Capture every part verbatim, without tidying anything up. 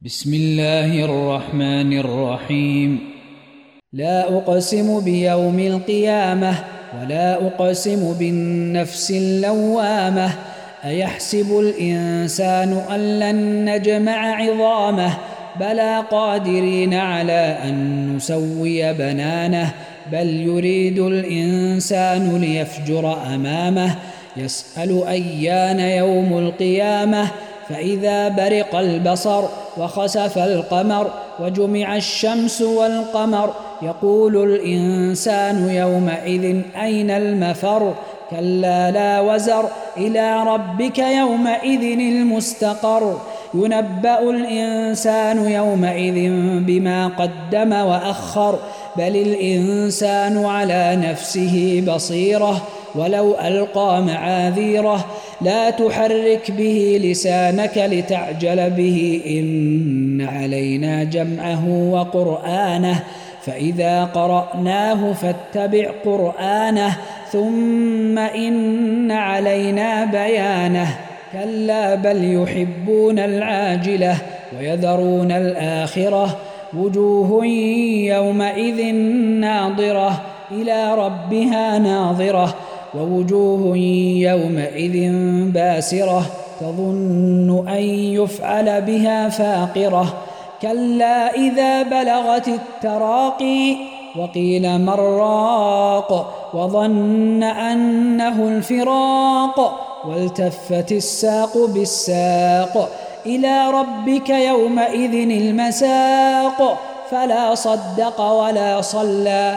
بسم الله الرحمن الرحيم. لا أقسم بيوم القيامة ولا أقسم بالنفس اللوامة. أيحسب الإنسان أن لن نجمع عظامه بلى قادرين على أن نسوي بنانه بل يريد الإنسان ليفجر أمامه يسأل أيان يوم القيامة فإذا برق البصر وخسف القمر وجمع الشمس والقمر يقول الإنسان يومئذ أين المفر كلا لا وزر إلى ربك يومئذ المستقر ينبأ الإنسان يومئذ بما قدم وأخر بل الإنسان على نفسه بصيرة ولو ألقى معاذيره لا تحرك به لسانك لتعجل به إن علينا جمعه وقرآنه فإذا قرأناه فاتبع قرآنه ثم إن علينا بيانه كلا بل يحبون العاجلة ويذرون الآخرة وجوه يومئذ ناظرة إلى ربها ناظرة ووجوه يومئذ باسرة تظن أن يفعل بها فاقرة كلا إذا بلغت التراقي وقيل من راق وظن أنه الفراق والتفت الساق بالساق إلى ربك يومئذ المساق فلا صدق ولا صلى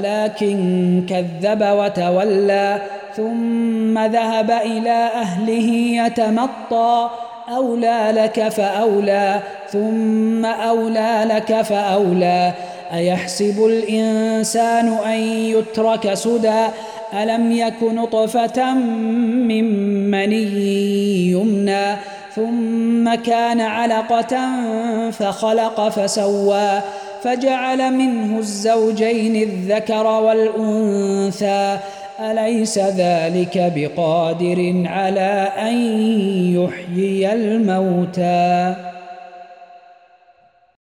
ولكن كذب وتولى ثم ذهب إلى أهله يتمطى أولى لك فأولى ثم أولى لك فأولى أيحسب الإنسان أن يترك سدى ألم يك نطفة من مني يمنى ثم كان علقة فخلق فسوى فجعل منه الزوجين الذكر والأنثى أليس ذلك بقادر على أن يحيي الموتى